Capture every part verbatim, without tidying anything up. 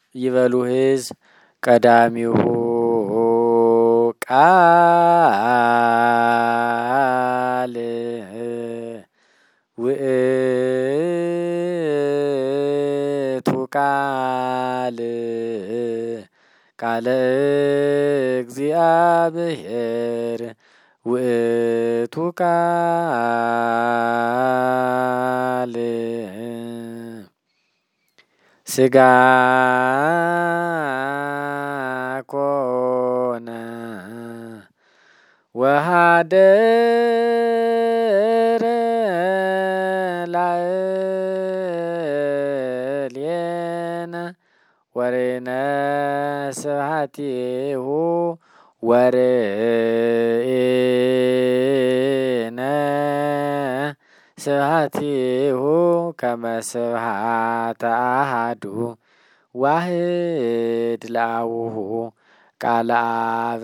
ይበሉ ሕዝብ ቀዳሚሁ ቃል ውእቱ ቃል ቃለ እግዚአብሔር ውእቱ ቃል ሥጋ ኮነ ወኀደረ ላዕሌነ ወሬነ ስብሐቲሁ ወርኤነ ስብሐቲሁ ከመ ስብሐተ አሐዱ ዋሕድ ለአቡሁ ቃለ አብ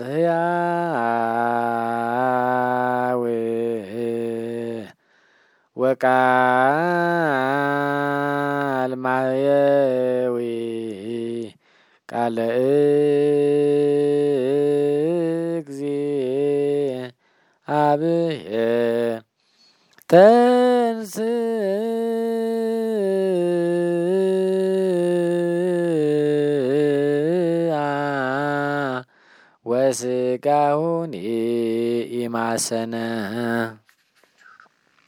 ሕያው ወቃል ማሕየዊ ቃለ እግዚአብሔር ተንሥአ ወሥጋሁኒ ኢማሰነ